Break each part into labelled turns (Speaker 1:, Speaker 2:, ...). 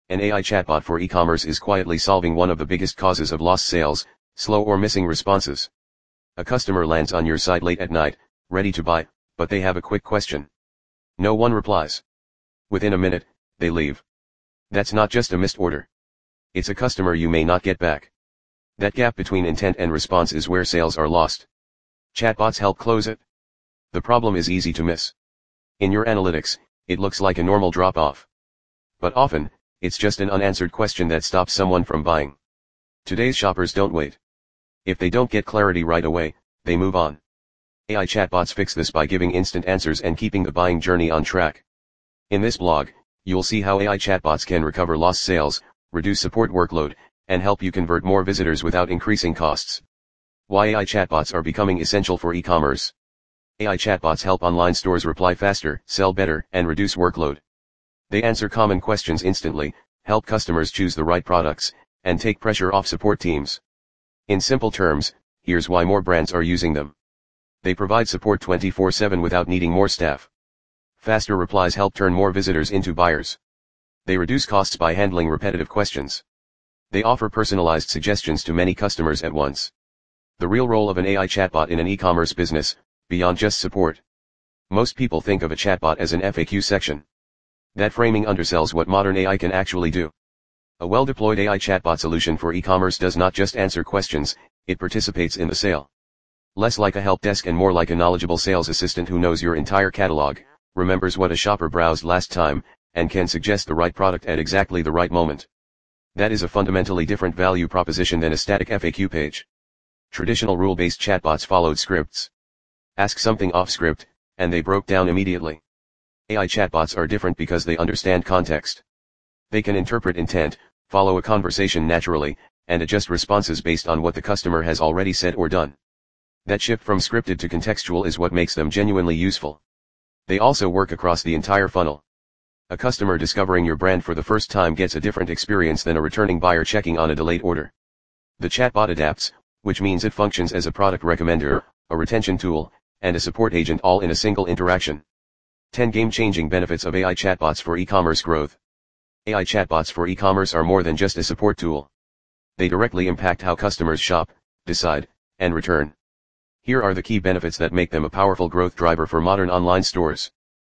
Speaker 1: An AI chatbot for e-commerce is quietly solving one of the biggest causes of lost sales, slow or missing responses. A customer lands on your site late at night, ready to buy, but they have a quick question. No one replies. Within a minute, they leave. That's not just a missed order. It's a customer you may not get back. That gap between intent and response is where sales are lost. Chatbots help close it. The problem is easy to miss. In your analytics, it looks like a normal drop-off. But often, it's just an unanswered question that stops someone from buying. Today's shoppers don't wait. If they don't get clarity right away, they move on. AI chatbots fix this by giving instant answers and keeping the buying journey on track. In this blog, you'll see how AI chatbots can recover lost sales, reduce support workload, and help you convert more visitors without increasing costs. Why AI chatbots are becoming essential for e-commerce. AI chatbots help online stores reply faster, sell better, and reduce workload. They answer common questions instantly, help customers choose the right products, and take pressure off support teams. In simple terms, here's why more brands are using them. They provide support 24/7 without needing more staff. Faster replies help turn more visitors into buyers. They reduce costs by handling repetitive questions. They offer personalized suggestions to many customers at once. The real role of an AI chatbot in an e-commerce business, beyond just support. Most people think of a chatbot as an FAQ section. That framing undersells what modern AI can actually do. A well-deployed AI chatbot solution for e-commerce does not just answer questions, it participates in the sale. Less like a help desk and more like a knowledgeable sales assistant who knows your entire catalog, remembers what a shopper browsed last time, and can suggest the right product at exactly the right moment. That is a fundamentally different value proposition than a static FAQ page. Traditional rule-based chatbots followed scripts. Ask something off script, and they broke down immediately. AI chatbots are different because they understand context. They can interpret intent, follow a conversation naturally, and adjust responses based on what the customer has already said or done. That shift from scripted to contextual is what makes them genuinely useful. They also work across the entire funnel. A customer discovering your brand for the first time gets a different experience than a returning buyer checking on a delayed order. The chatbot adapts, which means it functions as a product recommender, a retention tool, and a support agent all in a single interaction. 10 game-changing benefits of AI chatbots for e-commerce growth. AI chatbots for e-commerce are more than just a support tool. They directly impact how customers shop, decide, and return. Here are the key benefits that make them a powerful growth driver for modern online stores.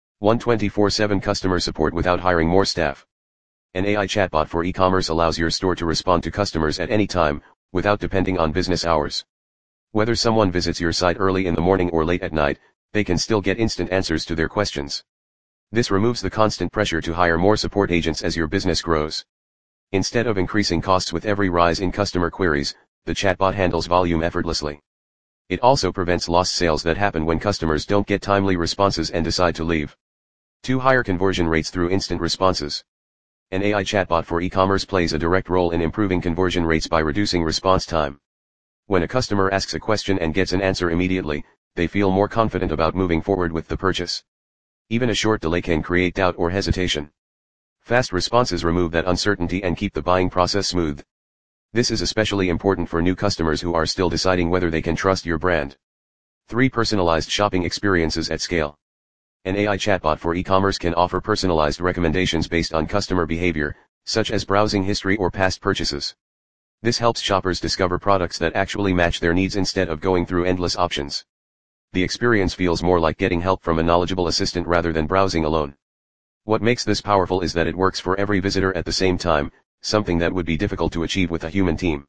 Speaker 1: 24/7 customer support without hiring more staff. An AI chatbot for e-commerce allows your store to respond to customers at any time, without depending on business hours. Whether someone visits your site early in the morning or late at night, they can still get instant answers to their questions. This removes the constant pressure to hire more support agents as your business grows. Instead of increasing costs with every rise in customer queries, the chatbot handles volume effortlessly. It also prevents lost sales that happen when customers don't get timely responses and decide to leave. 2. Higher conversion rates through instant responses. An AI chatbot for e-commerce plays a direct role in improving conversion rates by reducing response time. When a customer asks a question and gets an answer immediately, they feel more confident about moving forward with the purchase. Even a short delay can create doubt or hesitation. Fast responses remove that uncertainty and keep the buying process smooth. This is especially important for new customers who are still deciding whether they can trust your brand. 3. Personalized shopping experiences at scale. An AI chatbot for e-commerce can offer personalized recommendations based on customer behavior, such as browsing history or past purchases. This helps shoppers discover products that actually match their needs instead of going through endless options. The experience feels more like getting help from a knowledgeable assistant rather than browsing alone. What makes this powerful is that it works for every visitor at the same time, something that would be difficult to achieve with a human team.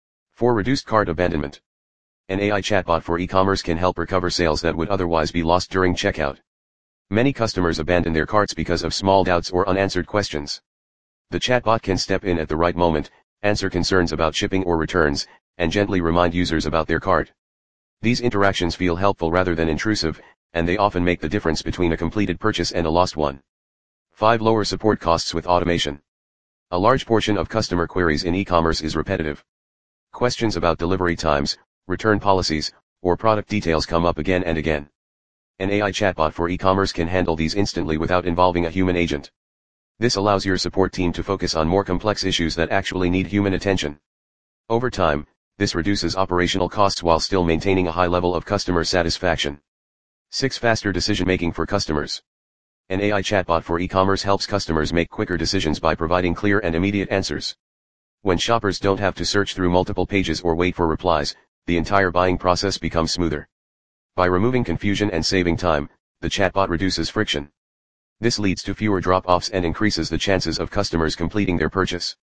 Speaker 1: 4. Reduced cart abandonment. An AI chatbot for e-commerce can help recover sales that would otherwise be lost during checkout. Many customers abandon their carts because of small doubts or unanswered questions. The chatbot can step in at the right moment, answer concerns about shipping or returns, and gently remind users about their cart. These interactions feel helpful rather than intrusive, and they often make the difference between a completed purchase and a lost one. 5. Lower support costs with automation. A large portion of customer queries in e-commerce is repetitive. Questions about delivery times, return policies, or product details come up again and again. An AI chatbot for e-commerce can handle these instantly without involving a human agent. This allows your support team to focus on more complex issues that actually need human attention. Over time, this reduces operational costs while still maintaining a high level of customer satisfaction. 6. Faster decision-making for customers. An AI chatbot for e-commerce helps customers make quicker decisions by providing clear and immediate answers. When shoppers don't have to search through multiple pages or wait for replies, the entire buying process becomes smoother. By removing confusion and saving time, the chatbot reduces friction. This leads to fewer drop-offs and increases the chances of customers completing their purchase.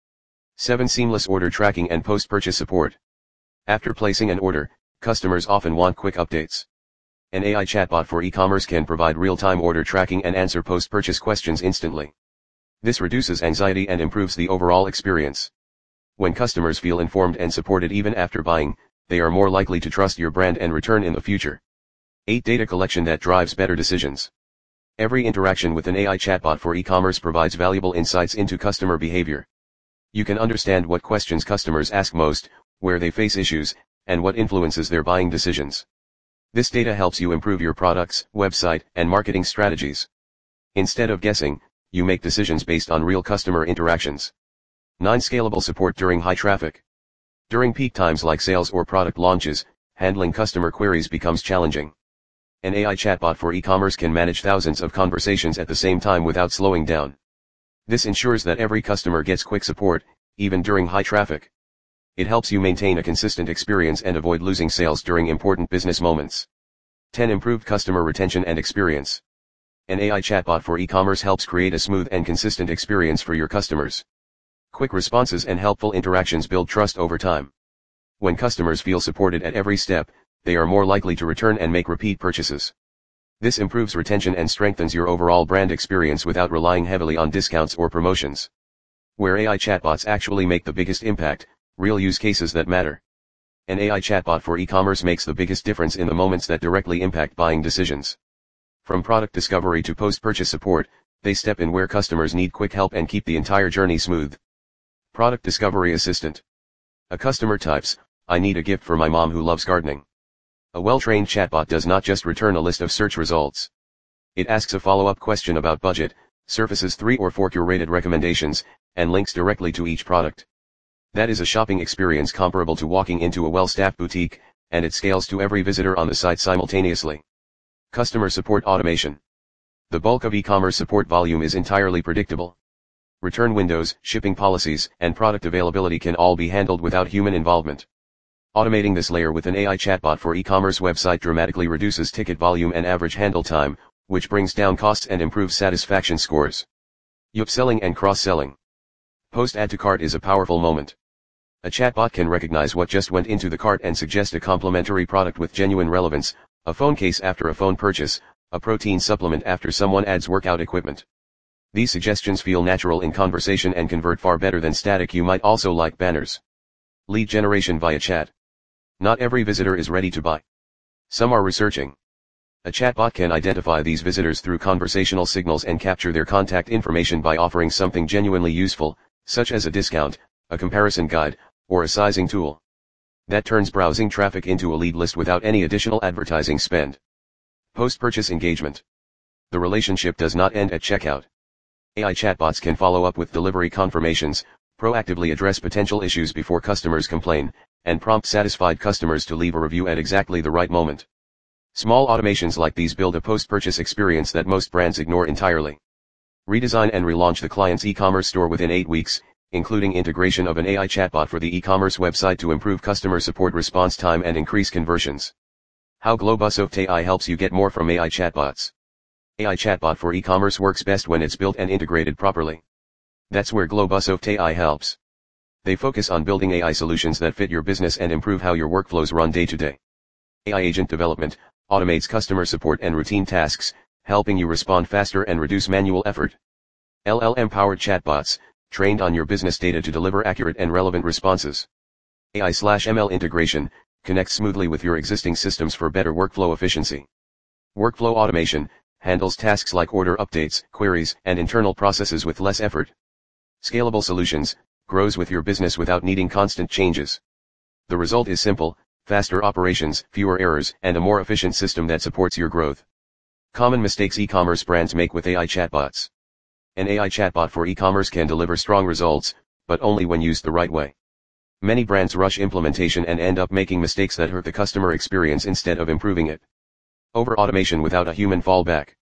Speaker 1: 7. Seamless order tracking and post-purchase support. After placing an order, customers often want quick updates. An AI chatbot for e-commerce can provide real-time order tracking and answer post-purchase questions instantly. This reduces anxiety and improves the overall experience. When customers feel informed and supported even after buying, they are more likely to trust your brand and return in the future. 8. Data collection that drives better decisions. Every interaction with an AI chatbot for e-commerce provides valuable insights into customer behavior. You can understand what questions customers ask most, where they face issues, and what influences their buying decisions. This data helps you improve your products, website, and marketing strategies. Instead of guessing, you make decisions based on real customer interactions. 9. Scalable support during high traffic. During peak times like sales or product launches, handling customer queries becomes challenging. An AI chatbot for e-commerce can manage thousands of conversations at the same time without slowing down. This ensures that every customer gets quick support, even during high traffic. It helps you maintain a consistent experience and avoid losing sales during important business moments. 10. Improved customer retention and experience. An AI chatbot for e-commerce helps create a smooth and consistent experience for your customers. Quick responses and helpful interactions build trust over time. When customers feel supported at every step, they are more likely to return and make repeat purchases. This improves retention and strengthens your overall brand experience without relying heavily on discounts or promotions. Where AI chatbots actually make the biggest impact, real use cases that matter. An AI chatbot for e-commerce makes the biggest difference in the moments that directly impact buying decisions. From product discovery to post-purchase support, they step in where customers need quick help and keep the entire journey smooth. Product Discovery Assistant. A customer types, "I need a gift for my mom who loves gardening." A well-trained chatbot does not just return a list of search results. It asks a follow-up question about budget, surfaces 3 or 4 curated recommendations, and links directly to each product. That is a shopping experience comparable to walking into a well-staffed boutique, and it scales to every visitor on the site simultaneously. Customer Support Automation. The bulk of e-commerce support volume is entirely predictable. Return windows, shipping policies, and product availability can all be handled without human involvement. Automating this layer with an AI chatbot for e-commerce website dramatically reduces ticket volume and average handle time, which brings down costs and improves satisfaction scores. Upselling and cross-selling. Post-add to cart is a powerful moment. A chatbot can recognize what just went into the cart and suggest a complementary product with genuine relevance, a phone case after a phone purchase, a protein supplement after someone adds workout equipment. These suggestions feel natural in conversation and convert far better than static. You might also like banners. Lead generation via chat. Not every visitor is ready to buy. Some are researching. A chatbot can identify these visitors through conversational signals and capture their contact information by offering something genuinely useful, such as a discount, a comparison guide, or a sizing tool. That turns browsing traffic into a lead list without any additional advertising spend. Post-purchase engagement. The relationship does not end at checkout. AI chatbots can follow up with delivery confirmations, proactively address potential issues before customers complain, and prompt satisfied customers to leave a review at exactly the right moment. Small automations like these build a post-purchase experience that most brands ignore entirely. Redesign and relaunch the client's e-commerce store within 8 weeks, including integration of an AI chatbot for the e-commerce website to improve customer support response time and increase conversions. How Globosoft AI helps you get more from AI chatbots. AI chatbot for e-commerce works best when it's built and integrated properly. That's where Globosoft AI helps. They focus on building AI solutions that fit your business and improve how your workflows run day to day. AI agent development automates customer support and routine tasks, helping you respond faster and reduce manual effort. LLM-powered chatbots, trained on your business data to deliver accurate and relevant responses. AI/ML integration, connects smoothly with your existing systems for better workflow efficiency. Workflow automation, handles tasks like order updates, queries, and internal processes with less effort. Scalable solutions, grows with your business without needing constant changes. The result is simple, faster operations, fewer errors, and a more efficient system that supports your growth. Common mistakes e-commerce brands make with AI chatbots. An AI chatbot for e-commerce can deliver strong results, but only when used the right way. Many brands rush implementation and end up making mistakes that hurt the customer experience instead of improving it. Over-automation without a human fallback.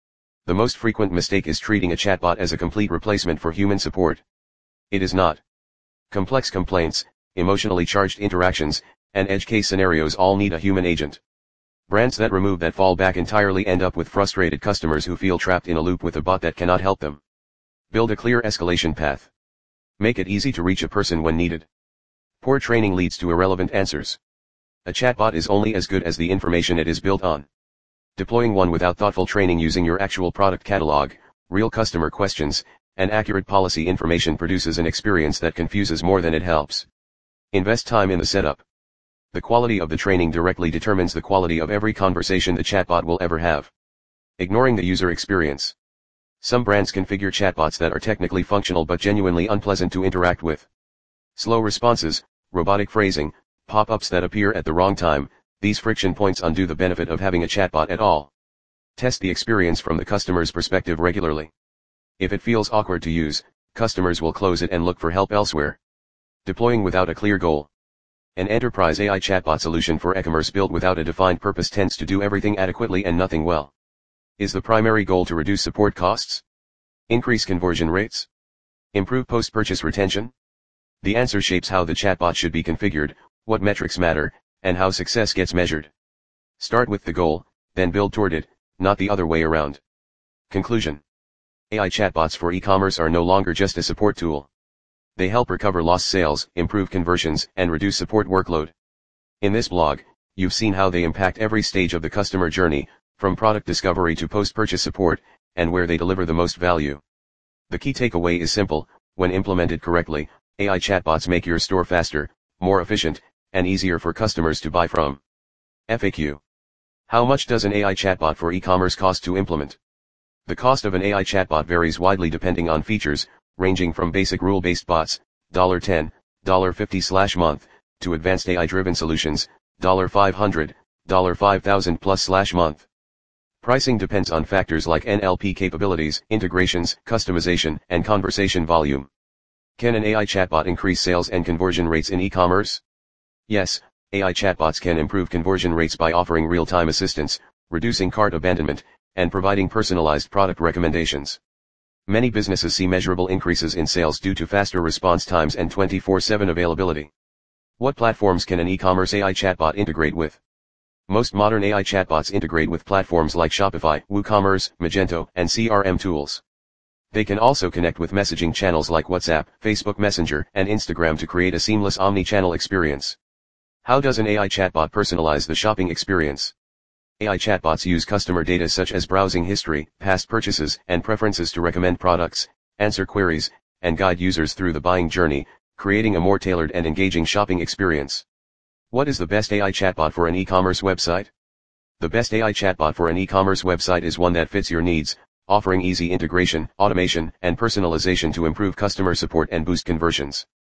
Speaker 1: The most frequent mistake is treating a chatbot as a complete replacement for human support. It is not. Complex complaints, emotionally charged interactions, and edge case scenarios all need a human agent. Brands that remove that fallback entirely end up with frustrated customers who feel trapped in a loop with a bot that cannot help them. Build a clear escalation path. Make it easy to reach a person when needed. Poor training leads to irrelevant answers. A chatbot is only as good as the information it is built on. Deploying one without thoughtful training using your actual product catalog, real customer questions, and accurate policy information produces an experience that confuses more than it helps. Invest time in the setup. The quality of the training directly determines the quality of every conversation the chatbot will ever have. Ignoring the user experience. Some brands configure chatbots that are technically functional but genuinely unpleasant to interact with. Slow responses, robotic phrasing, pop-ups that appear at the wrong time, these friction points undo the benefit of having a chatbot at all. Test the experience from the customer's perspective regularly. If it feels awkward to use, customers will close it and look for help elsewhere. Deploying without a clear goal. An enterprise AI chatbot solution for e-commerce built without a defined purpose tends to do everything adequately and nothing well. Is the primary goal to reduce support costs? Increase conversion rates? Improve post-purchase retention? The answer shapes how the chatbot should be configured, what metrics matter, and how success gets measured. Start with the goal, then build toward it, not the other way around. Conclusion. AI chatbots for e-commerce are no longer just a support tool. They help recover lost sales, improve conversions, and reduce support workload. In this blog, you've seen how they impact every stage of the customer journey, from product discovery to post-purchase support, and where they deliver the most value. The key takeaway is simple: when implemented correctly, AI chatbots make your store faster, more efficient, and easier for customers to buy from. FAQ. How much does an AI chatbot for e-commerce cost to implement? The cost of an AI chatbot varies widely depending on features, ranging from basic rule-based bots, $10, $50/month, to advanced AI-driven solutions, $500, $5,000+ month. Pricing depends on factors like NLP capabilities, integrations, customization, and conversation volume. Can an AI chatbot increase sales and conversion rates in e-commerce? Yes, AI chatbots can improve conversion rates by offering real-time assistance, reducing cart abandonment, and providing personalized product recommendations. Many businesses see measurable increases in sales due to faster response times and 24/7 availability. What platforms can an e-commerce AI chatbot integrate with? Most modern AI chatbots integrate with platforms like Shopify, WooCommerce, Magento, and CRM tools. They can also connect with messaging channels like WhatsApp, Facebook Messenger, and Instagram to create a seamless omni-channel experience. How does an AI chatbot personalize the shopping experience? AI chatbots use customer data such as browsing history, past purchases, and preferences to recommend products, answer queries, and guide users through the buying journey, creating a more tailored and engaging shopping experience. What is the best AI chatbot for an e-commerce website? The best AI chatbot for an e-commerce website is one that fits your needs, offering easy integration, automation, and personalization to improve customer support and boost conversions.